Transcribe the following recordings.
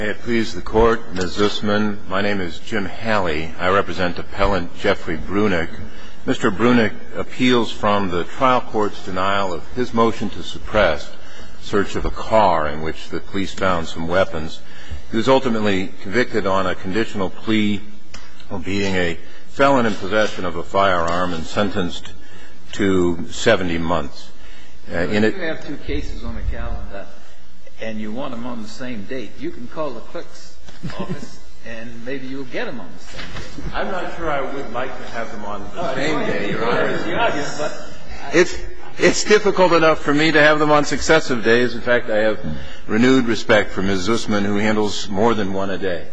May it please the Court, Ms. Zussman, my name is Jim Halley. I represent Appellant Jeffrey Brunick. Mr. Brunick appeals from the trial court's denial of his motion to suppress search of a car in which the police found some weapons. He was ultimately convicted on a conditional plea of being a felon in possession of a firearm and sentenced to 70 months. If you have two cases on the calendar and you want them on the same date, you can call the clerk's office and maybe you'll get them on the same day. I'm not sure I would like to have them on the same day, Your Honor. It's difficult enough for me to have them on successive days. In fact, I have renewed respect for Ms. Zussman, who handles more than one a day.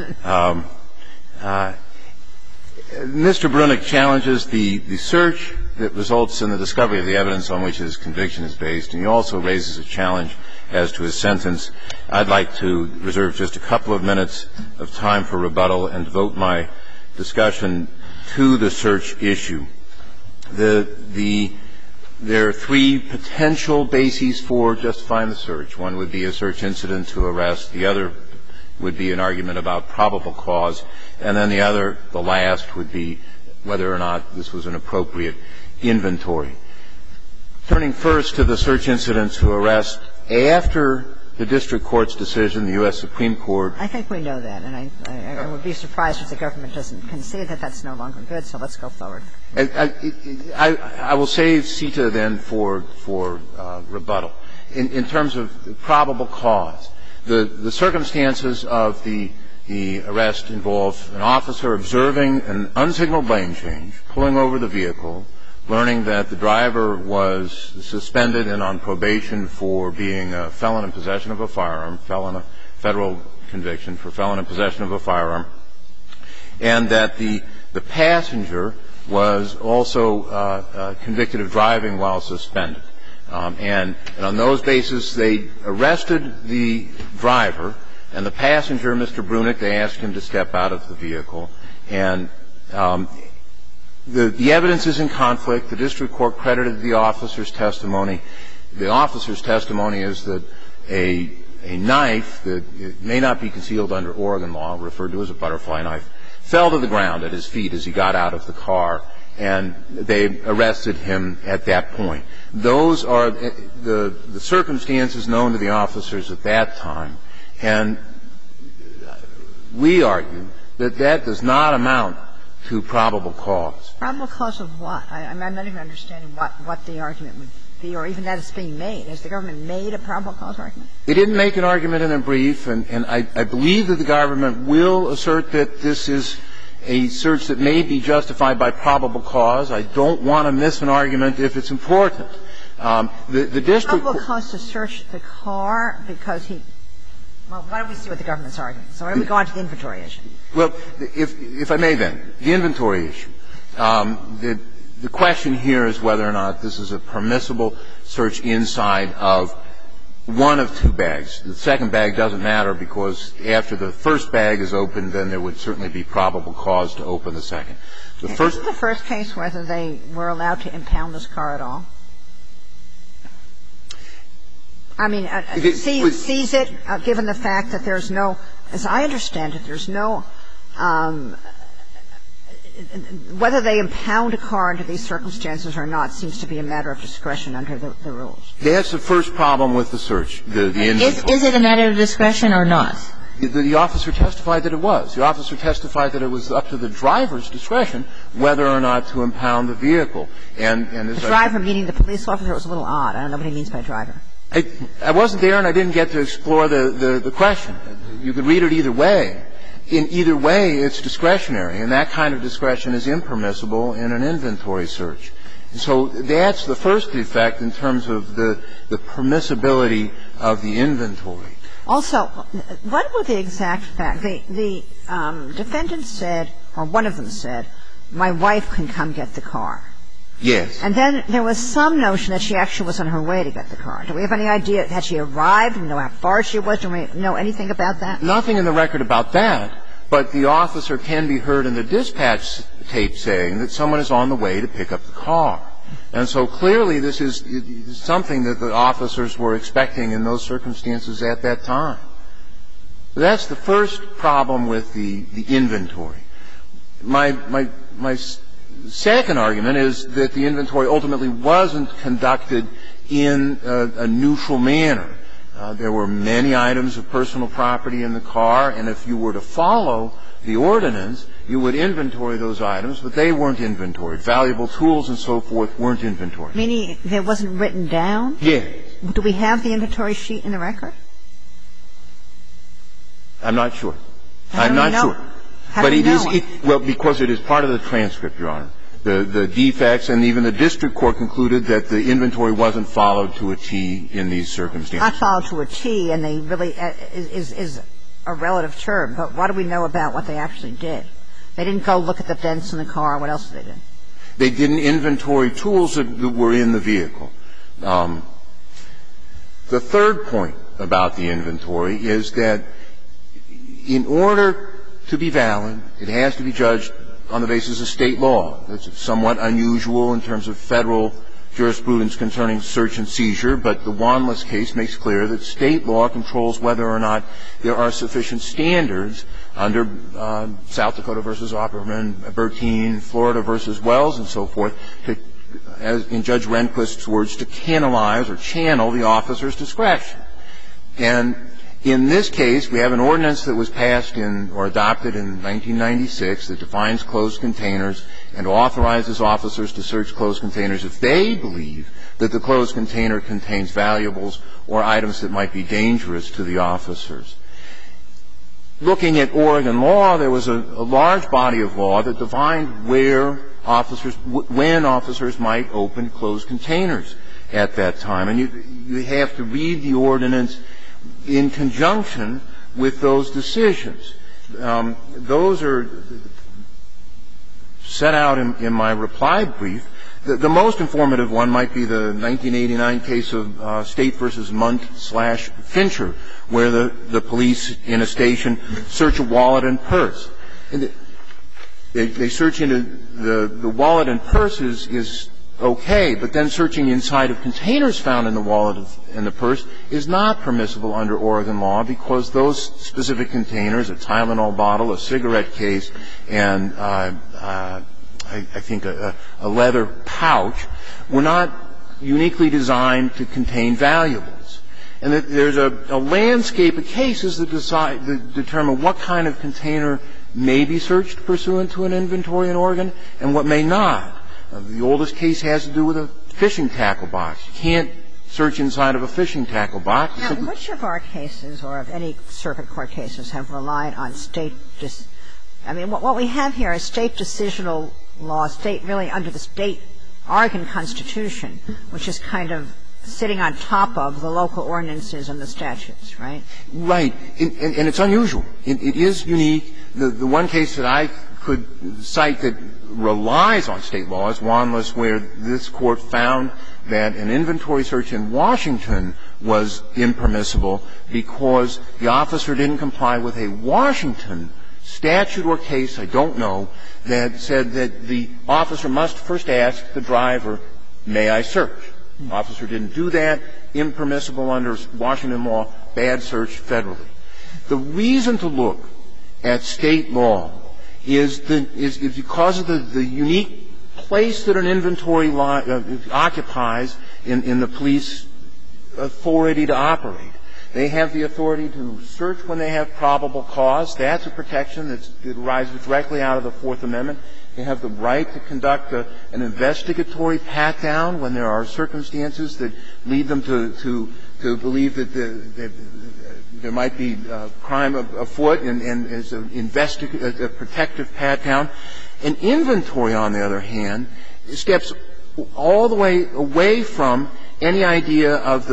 Mr. Brunick challenges the search that results in the discovery of the evidence on which his conviction is based, and he also raises a challenge as to his sentence. I'd like to reserve just a couple of minutes of time for rebuttal and devote my discussion to the search issue. There are three potential bases for justifying the search. One would be a search incident to arrest. The other would be an argument about probable cause. And then the last would be whether or not this was an appropriate inventory. Turning first to the search incident to arrest, after the district court's decision, the U.S. Supreme Court. I think we know that, and I would be surprised if the government doesn't concede that that's no longer good, so let's go forward. I will save CETA then for rebuttal. In terms of probable cause, the circumstances of the arrest involve an officer observing an unsignaled lane change, pulling over the vehicle, learning that the driver was suspended and on probation for being a felon in possession of a firearm, federal conviction for felon in possession of a firearm, and that the passenger was also convicted of driving while suspended. And on those bases, they arrested the driver, and the passenger, Mr. Brunick, they asked him to step out of the vehicle. And the evidence is in conflict. The district court credited the officer's testimony. The officer's testimony is that a knife that may not be concealed under Oregon law, referred to as a butterfly knife, fell to the ground at his feet as he got out of the car, and they arrested him at that point. Those are the circumstances known to the officers at that time. And we argue that that does not amount to probable cause. Probable cause of what? I'm not even understanding what the argument would be, or even that it's being made. Has the government made a probable cause argument? They didn't make an argument in a brief, and I believe that the government will assert that this is a search that may be justified by probable cause. I don't want to miss an argument if it's important. The district probable cause to search the car because he – well, why don't we see what the government's arguing? So why don't we go on to the inventory issue? Well, if I may then, the inventory issue. The question here is whether or not this is a permissible search inside of one of two bags. The second bag doesn't matter because after the first bag is opened, then there would certainly be probable cause to open the second. Isn't the first case whether they were allowed to impound this car at all? I mean, seize it, given the fact that there's no – as I understand it, there's no – whether they impound a car under these circumstances or not seems to be a matter of discretion under the rules. That's the first problem with the search, the inventory. Is it a matter of discretion or not? The officer testified that it was. The officer testified that it was up to the driver's discretion whether or not to impound the vehicle. And as the driver, meaning the police officer, was a little odd. I don't know what he means by driver. I wasn't there and I didn't get to explore the question. You could read it either way. In either way, it's discretionary, and that kind of discretion is impermissible in an inventory search. And so that's the first defect in terms of the permissibility of the inventory. Also, what were the exact facts? The defendant said, or one of them said, my wife can come get the car. Yes. And then there was some notion that she actually was on her way to get the car. Do we have any idea? Had she arrived? Do we know how far she was? Do we know anything about that? Nothing in the record about that. But the officer can be heard in the dispatch tape saying that someone is on the way to pick up the car. And so clearly this is something that the officers were expecting in those circumstances at that time. That's the first problem with the inventory. My second argument is that the inventory ultimately wasn't conducted in a neutral manner. There were many items of personal property in the car, and if you were to follow the ordinance, you would inventory those items, but they weren't inventoried. Valuable tools and so forth weren't inventoried. Meaning it wasn't written down? Yes. Do we have the inventory sheet in the record? I'm not sure. How do we know? How do we know it? Well, because it is part of the transcript, Your Honor. The defects, and even the district court concluded that the inventory wasn't followed to a T in these circumstances. Not followed to a T, and they really is a relative term. But what do we know about what they actually did? They didn't go look at the dents in the car. What else did they do? They didn't inventory tools that were in the vehicle. The third point about the inventory is that in order to be valid, it has to be judged on the basis of state law. That's somewhat unusual in terms of federal jurisprudence concerning search and seizure, but the Wanless case makes clear that state law controls whether or not there are sufficient standards under South Dakota versus Opperman, Bertine, Florida versus Wells, and so forth, to, as in Judge Rehnquist's words, to canalize or channel the officer's discretion. And in this case, we have an ordinance that was passed in or adopted in 1996 that defines closed containers and authorizes officers to search closed containers if they believe that the closed container contains valuables or items that might be dangerous to the officers. Looking at Oregon law, there was a large body of law that defined when officers might open closed containers at that time. And you have to read the ordinance in conjunction with those decisions. Those are set out in my reply brief. The most informative one might be the 1989 case of State versus Munt/Fincher, where the police in a station search a wallet and purse. And they search into the wallet and purse is okay, but then searching inside of containers found in the wallet and the purse is not permissible under Oregon law because those specific containers, a Tylenol bottle, a cigarette case, and I think a leather pouch, were not uniquely designed to contain valuables. And that there's a landscape of cases that determine what kind of container may be searched pursuant to an inventory in Oregon and what may not. The oldest case has to do with a fishing tackle box. You can't search inside of a fishing tackle box. Now, which of our cases or of any circuit court cases have relied on state I mean, what we have here is state decisional law, state really under the state Oregon Constitution, which is kind of sitting on top of the local ordinances and the statutes, right? Right. And it's unusual. It is unique. The one case that I could cite that relies on state law is Wanless, where this Court found that an inventory search in Washington was impermissible because the officer didn't comply with a Washington statute or case, I don't know, that said that the officer must first ask the driver, may I search? The officer didn't do that. Impermissible under Washington law. Bad search federally. The reason to look at state law is because of the unique place that an inventory occupies in the police authority to operate. They have the authority to search when they have probable cause. That's a protection that arises directly out of the Fourth Amendment. They have the right to conduct an investigatory pat-down when there are circumstances that lead them to believe that there might be crime afoot and as a protective pat-down. An inventory, on the other hand, steps all the way away from any idea of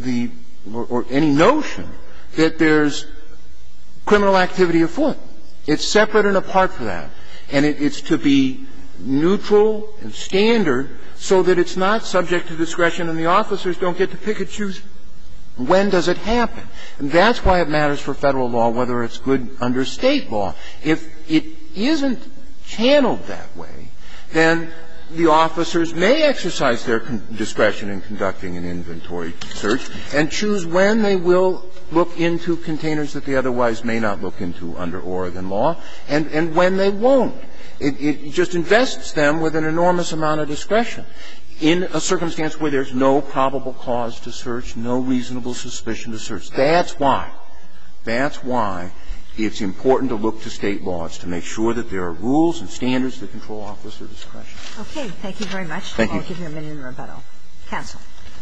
or any notion that there's criminal activity afoot. It's separate and apart from that. And it's to be neutral and standard so that it's not subject to discretion and the officers don't get to pick and choose when does it happen. And that's why it matters for federal law whether it's good under state law. If it isn't channeled that way, then the officers may exercise their discretion in conducting an inventory search and choose when they will look into containers that they otherwise may not look into under Oregon law and when they won't. It just invests them with an enormous amount of discretion in a circumstance where there's no probable cause to search, no reasonable suspicion to search. That's why it's important to look to State laws to make sure that there are rules and standards that control officer discretion. Okay. Thank you very much. Thank you. I'll give you a minute in rebuttal. Counsel.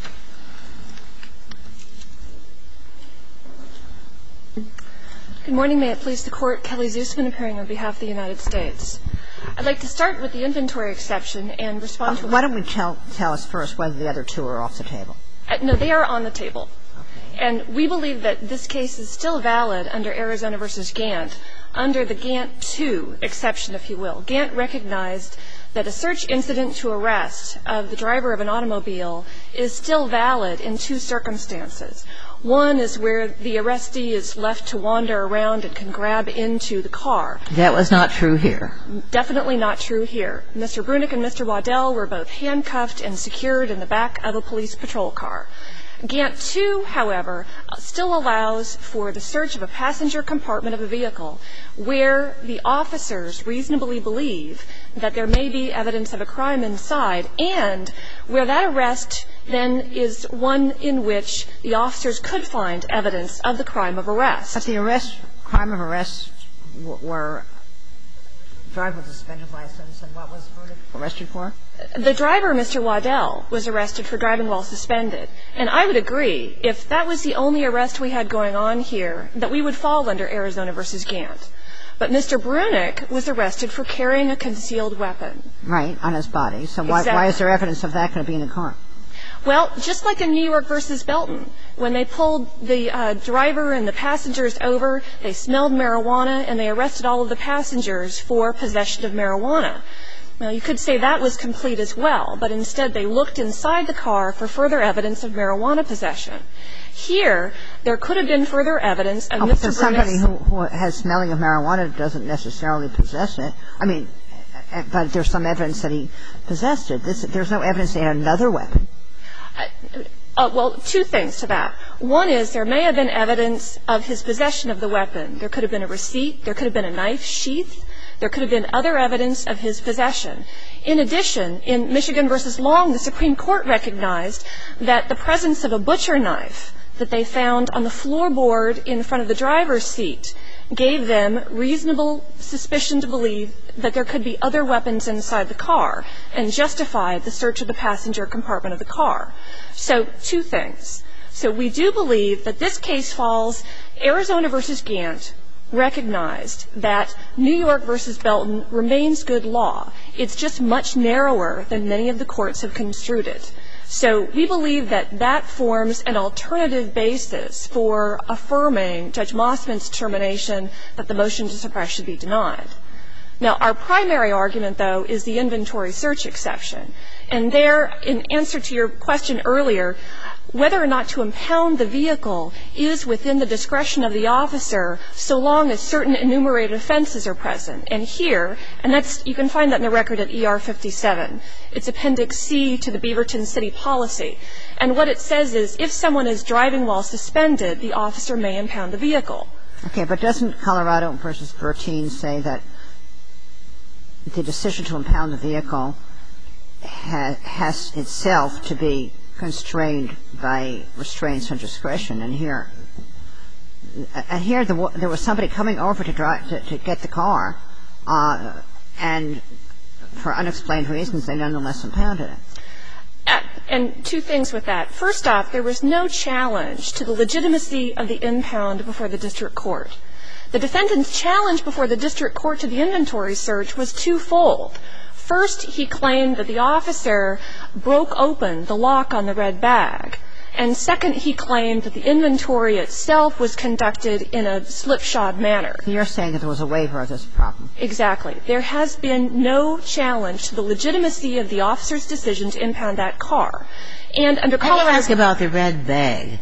Good morning. May it please the Court. Kelly Zusman appearing on behalf of the United States. I'd like to start with the inventory exception and respond to Why don't we tell us first whether the other two are off the table? No, they are on the table. Okay. And we believe that this case is still valid under Arizona v. Gant, under the Gant 2 exception, if you will. Gant recognized that a search incident to arrest of the driver of an automobile is still valid in two circumstances. One is where the arrestee is left to wander around and can grab into the car. That was not true here. Definitely not true here. Mr. Brunick and Mr. Waddell were both handcuffed and secured in the back of a police patrol car. Gant 2, however, still allows for the search of a passenger compartment of a vehicle where the officers reasonably believe that there may be evidence of a crime inside, and where that arrest then is one in which the officers could find evidence of the crime of arrest. But the crime of arrest were driver with a suspended license, and what was Brunick arrested for? The driver, Mr. Waddell, was arrested for driving while suspended. And I would agree, if that was the only arrest we had going on here, that we would fall under Arizona v. Gant. But Mr. Brunick was arrested for carrying a concealed weapon. Right, on his body. So why is there evidence of that going to be in the car? Well, just like in New York v. Belton, when they pulled the driver and the passengers over, they smelled marijuana and they arrested all of the passengers for possession of marijuana. Now, you could say that was complete as well, but instead they looked inside the car for further evidence of marijuana possession. Here, there could have been further evidence of Mr. Brunick's... But somebody who has smelling of marijuana doesn't necessarily possess it. I mean, but there's some evidence that he possessed it. There's no evidence that he had another weapon. Well, two things to that. One is there may have been evidence of his possession of the weapon. There could have been a receipt. There could have been a knife sheath. There could have been other evidence of his possession. In addition, in Michigan v. Long, the Supreme Court recognized that the presence of a butcher knife that they found on the floorboard in front of the driver's seat gave them reasonable suspicion to believe that there could be other weapons inside the car and justified the search of the passenger compartment of the car. So, two things. So we do believe that this case falls, Arizona v. Gant recognized that New York v. Belton remains good law. It's just much narrower than many of the courts have construed it. So we believe that that forms an alternative basis for affirming Judge Mossman's determination that the motion to suppress should be denied. Now, our primary argument, though, is the inventory search exception. And there, in answer to your question earlier, whether or not to impound the vehicle is within the discretion of the officer so long as certain enumerated offenses are present. And here, and that's, you can find that in the record at ER 57. It's Appendix C to the Beaverton City Policy. And what it says is if someone is driving while suspended, the officer may impound the vehicle. Okay, but doesn't Colorado v. Bertine say that the decision to impound the vehicle has itself to be constrained by restraints on discretion? And here there was somebody coming over to get the car, and for unexplained reasons they nonetheless impounded it. And two things with that. First off, there was no challenge to the legitimacy of the impound before the district court. The defendant's challenge before the district court to the inventory search was twofold. First, he claimed that the officer broke open the lock on the red bag. And second, he claimed that the inventory itself was conducted in a slipshod manner. You're saying that there was a waiver of this problem. Exactly. There has been no challenge to the legitimacy of the officer's decision to impound that car. And under Colorado... Let me ask about the red bag.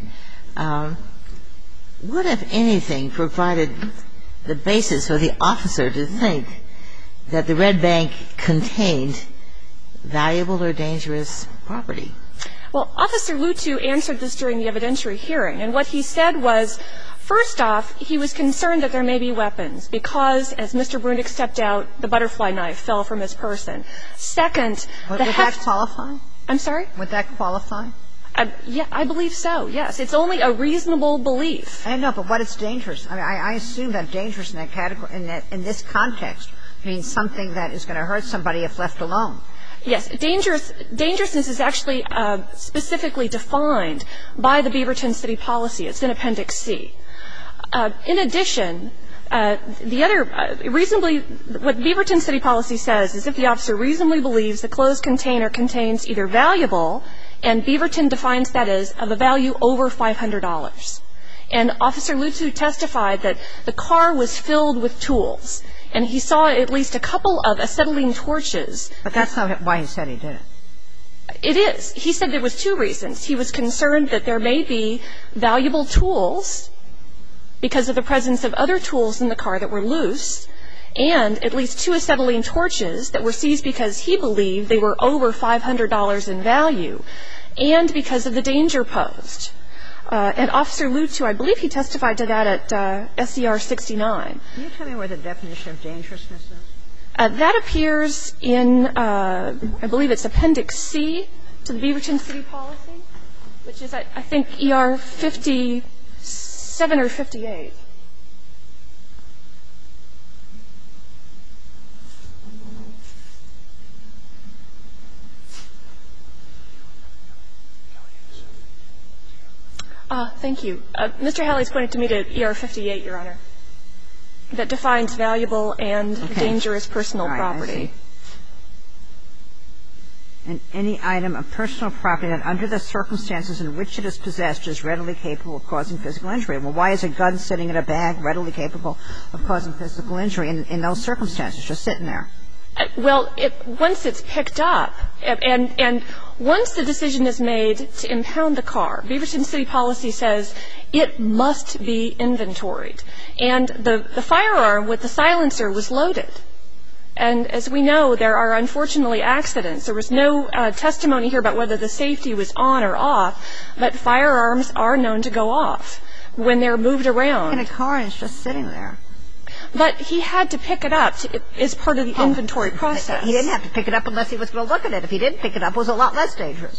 What, if anything, provided the basis for the officer to think that the red bag contained valuable or dangerous property? Well, Officer Lutu answered this during the evidentiary hearing, and what he said was, first off, he was concerned that there may be weapons because, as Mr. Brunick stepped out, the butterfly knife fell from his person. Second, Would that qualify? I'm sorry? Would that qualify? Yeah, I believe so, yes. It's only a reasonable belief. I know, but what is dangerous? I mean, I assume that dangerous in that category, in this context, means something that is going to hurt somebody if left alone. Yes, dangerousness is actually specifically defined by the Beaverton City Policy. It's in Appendix C. In addition, the other reasonably, what Beaverton City Policy says is if the officer reasonably believes the closed container contains either valuable, and Beaverton defines that as of a value over $500. And Officer Lutu testified that the car was filled with tools, and he saw at least a couple of acetylene torches. But that's not why he said he did it. It is. He said there was two reasons. He was concerned that there may be valuable tools because of the presence of other tools in the car that were loose, and at least two acetylene torches that were seized because he believed they were over $500 in value, and because of the danger posed. And Officer Lutu, I believe he testified to that at SCR 69. Can you tell me where the definition of dangerousness is? That appears in, I believe it's Appendix C to the Beaverton City Policy, which is, I think, ER 57 or 58. Thank you. Mr. Halley's pointed to me to ER 58, Your Honor, that defines valuable and dangerous personal property. And any item of personal property that under the circumstances in which it is possessed is readily capable of causing physical injury. Well, why is a gun sitting in a bag readily capable of causing physical injury in those circumstances, just sitting there? Well, once it's picked up, and once the decision is made to impound the car, Beaverton City Policy says it must be inventoried. And the firearm with the silencer was loaded. And as we know, there are unfortunately accidents. There was no testimony here about whether the safety was on or off, but firearms are known to go off when they're moved around. In a car and it's just sitting there. But he had to pick it up as part of the inventory process. He didn't have to pick it up unless he was going to look at it. If he didn't pick it up, it was a lot less dangerous.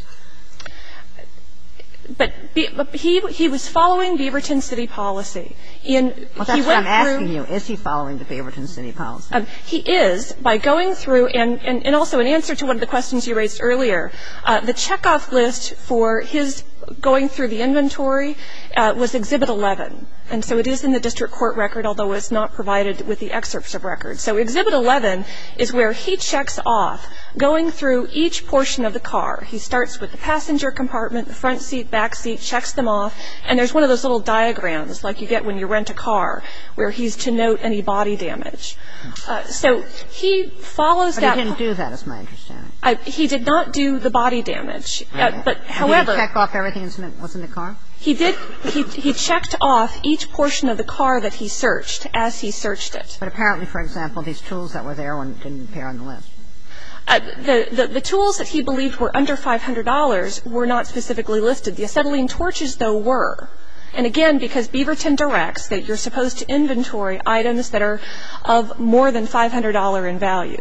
But he was following Beaverton City Policy. Well, that's what I'm asking you. Is he following the Beaverton City Policy? He is, by going through, and also in answer to one of the questions you raised earlier, the checkoff list for his going through the inventory was Exhibit 11. And so it is in the district court record, although it's not provided with the excerpts of record. So Exhibit 11 is where he checks off, going through each portion of the car. He starts with the passenger compartment, the front seat, back seat, checks them off, and there's one of those little diagrams like you get when you rent a car where he's to note any body damage. So he follows that. But he didn't do that, is my understanding. He did not do the body damage. But however. Did he check off everything that was in the car? He did. He checked off each portion of the car that he searched as he searched it. But apparently, for example, these tools that were there didn't appear on the list. The tools that he believed were under $500 were not specifically listed. The acetylene torches, though, were. And again, because Beaverton directs that you're supposed to inventory items that are of more than $500 in value.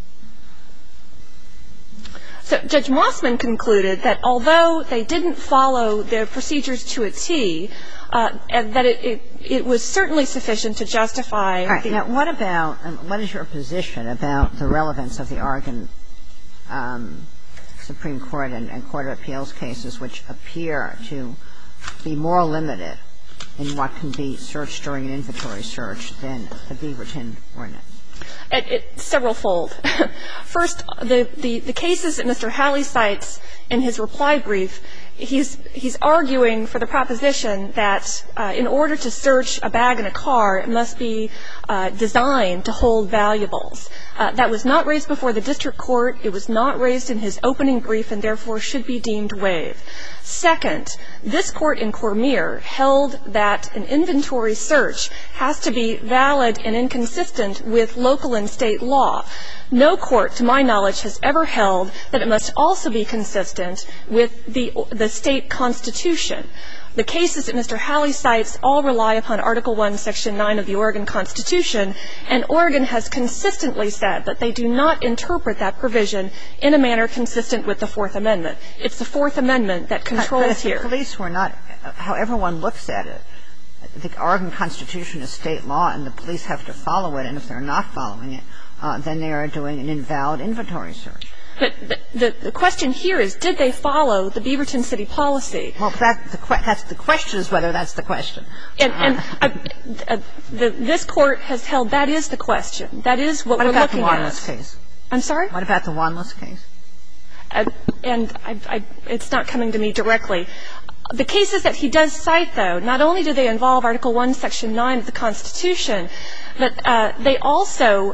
So Judge Mossman concluded that although they didn't follow the procedures to a T, that it was certainly sufficient to justify. All right. Now, what is your position about the relevance of the Oregon Supreme Court and Court of Appeals cases, which appear to be more limited in what can be searched during an inventory search than the Beaverton ordinance? Several-fold. First, the cases that Mr. Halley cites in his reply brief he's arguing for the proposition that in order to search a bag in a car, it must be designed to hold valuables. That was not raised before the district court. It was not raised in his opening brief and therefore should be deemed waived. Second, this court in Cormier held that an inventory search has to be valid and inconsistent with local and state law. No court, to my knowledge, has ever held that it must also be consistent with the state constitution. The cases that Mr. Halley cites all rely upon Article I, Section 9 of the Oregon Constitution, and Oregon has consistently said that they do not interpret that provision in a manner consistent with the Fourth Amendment. It's the Fourth Amendment that controls here. But if the police were not, however one looks at it, the Oregon Constitution is state law and the police have to follow it, and if they're not following it, then they are doing an invalid inventory search. But the question here is, did they follow the Beaverton City policy? Well, that's the question is whether that's the question. And this Court has held that is the question. That is what we're looking at. What about the Wanless case? I'm sorry? What about the Wanless case? And it's not coming to me directly. The cases that he does cite, though, not only do they involve Article I, Section 9 of the Constitution, but they also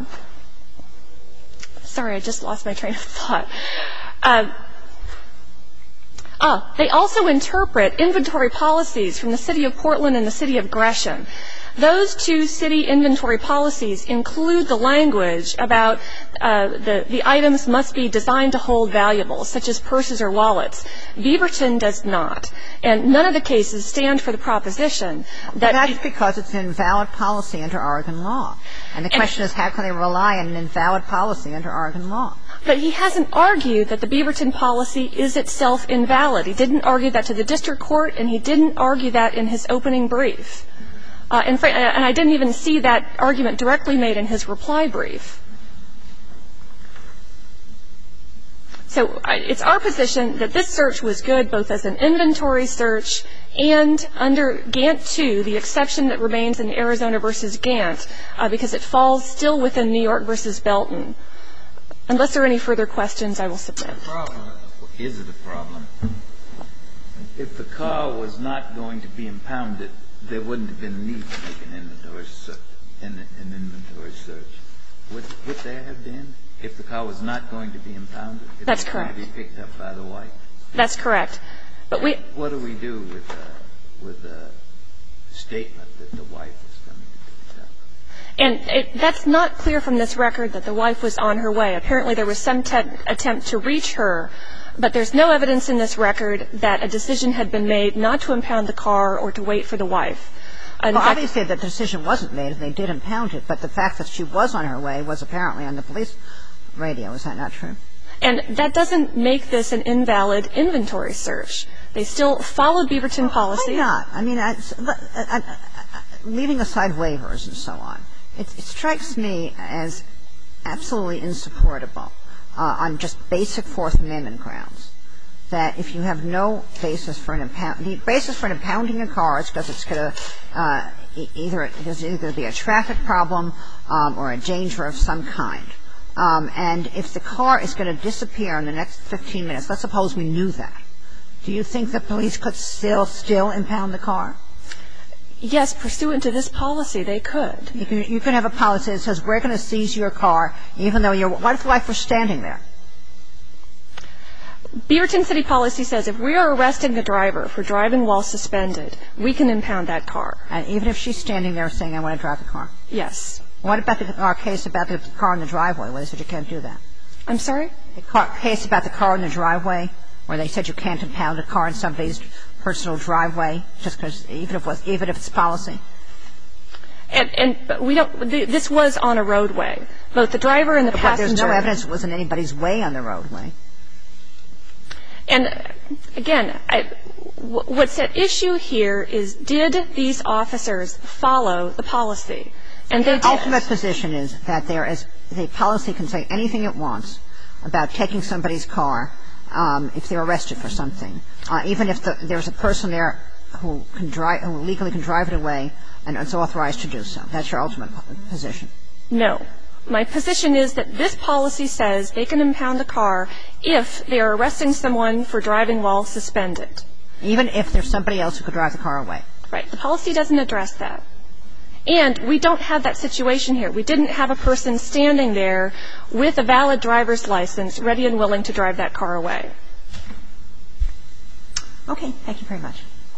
sorry, I just lost my train of thought. They also interpret inventory policies from the City of Portland and the City of Gresham. Those two city inventory policies include the language about the items must be designed to hold valuables, such as purses or wallets. Beaverton does not. And none of the cases stand for the proposition that that's because it's an invalid policy under Oregon law. And the question is, how can they rely on an invalid policy under Oregon law? But he hasn't argued that the Beaverton policy is itself invalid. He didn't argue that to the district court, and he didn't argue that in his opening brief. And I didn't even see that argument directly made in his reply brief. So it's our position that this search was good both as an inventory search and under Gantt 2, the exception that remains in Arizona v. Gantt, because it falls still within New York v. Belton. Unless there are any further questions, I will submit. Is it a problem? If the car was not going to be impounded, there wouldn't have been a need to make an inventory search. Would there have been if the car was not going to be impounded? That's correct. It was going to be picked up by the wife. That's correct. But what do we do with the statement that the wife was coming to pick it up? And that's not clear from this record that the wife was on her way. Apparently there was some attempt to reach her, but there's no evidence in this record that a decision had been made not to impound the car or to wait for the wife. Well, obviously the decision wasn't made and they did impound it, but the fact that she was on her way was apparently on the police radio. Is that not true? And that doesn't make this an invalid inventory search. They still followed Beaverton policy. Why not? I mean, leaving aside waivers and so on, it strikes me as absolutely insupportable on just basic Fourth Amendment grounds that if you have no basis for an impounding a car, it's because it's going to either be a traffic problem or a danger of some kind. And if the car is going to disappear in the next 15 minutes, let's suppose we knew that, do you think the police could still impound the car? Yes, pursuant to this policy, they could. You could have a policy that says we're going to seize your car even though what if the wife was standing there? Beaverton City policy says if we are arresting the driver for driving while suspended, we can impound that car. And even if she's standing there saying I want to drive the car? Yes. What about our case about the car in the driveway where they said you can't do that? I'm sorry? The case about the car in the driveway where they said you can't impound a car in somebody's personal driveway just because even if it's policy? And we don't – this was on a roadway. Both the driver and the passenger. But there's no evidence it was in anybody's way on the roadway. And, again, what's at issue here is did these officers follow the policy? And they did. The ultimate position is that the policy can say anything it wants about taking somebody's car if they're arrested for something, even if there's a person there who legally can drive it away and is authorized to do so. That's your ultimate position. No. My position is that this policy says they can impound a car if they are arresting someone for driving while suspended. Even if there's somebody else who could drive the car away. Right. The policy doesn't address that. And we don't have that situation here. We didn't have a person standing there with a valid driver's license ready and willing to drive that car away. Okay. Thank you very much.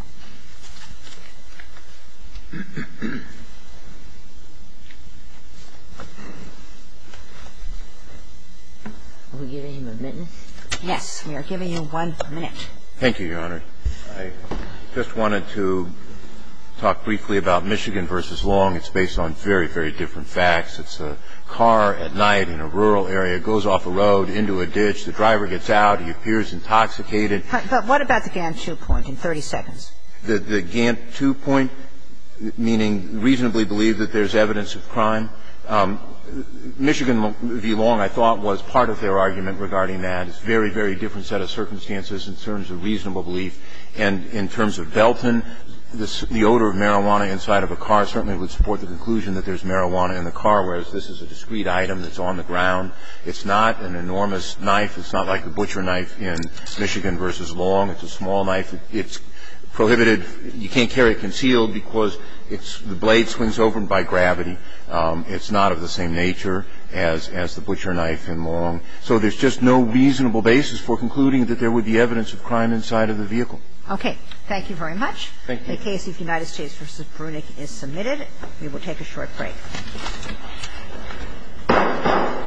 Are we giving him a minute? Yes. We are giving you 1 minute. Thank you, Your Honor. I just wanted to talk briefly about Michigan v. Long. It's based on very, very different facts. It's a car at night in a rural area, goes off a road into a ditch. The driver gets out. He appears intoxicated. But what about the Gantt 2 point in 30 seconds? The Gantt 2 point, meaning reasonably believe that there's evidence of crime. Michigan v. Long, I thought, was part of their argument regarding that. It's a very, very different set of circumstances in terms of reasonable belief. And in terms of Belton, the odor of marijuana inside of a car certainly would support the conclusion that there's marijuana in the car, whereas this is a discrete item that's on the ground. It's not an enormous knife. It's not like the butcher knife in Michigan v. Long. It's a small knife. It's prohibited. You can't carry it concealed because the blade swings open by gravity. It's not of the same nature as the butcher knife in Long. So there's just no reasonable basis for concluding that there would be evidence of crime inside of the vehicle. Okay. Thank you very much. Thank you. The case of United States v. Brunick is submitted. We will take a short break.